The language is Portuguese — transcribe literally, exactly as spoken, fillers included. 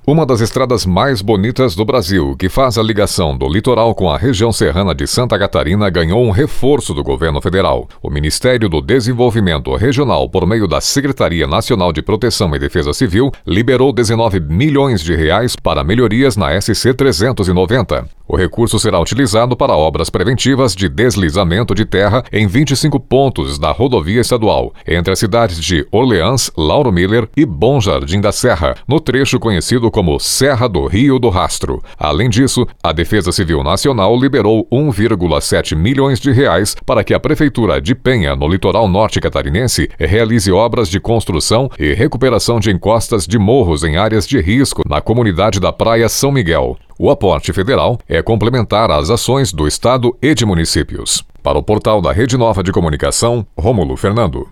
Uma das estradas mais bonitas do Brasil, que faz a ligação do litoral com a região serrana de Santa Catarina, ganhou um reforço do governo federal. O Ministério do Desenvolvimento Regional, por meio da Secretaria Nacional de Proteção e Defesa Civil, liberou dezenove milhões de reais para melhorias na S C trezentos e noventa. O recurso será utilizado para obras preventivas de deslizamento de terra em vinte e cinco pontos da rodovia estadual, entre as cidades de Orleans, Lauro Miller e Bom Jardim da Serra, no trecho conhecido como Serra do Rio do Rastro. Além disso, a Defesa Civil Nacional liberou um vírgula sete milhões de reais para que a Prefeitura de Penha, no litoral norte catarinense, realize obras de construção e recuperação de encostas de morros em áreas de risco na comunidade da Praia São Miguel. O aporte federal é complementar às ações do Estado e de municípios. Para o portal da Rede Nova de Comunicação, Rômulo Fernando.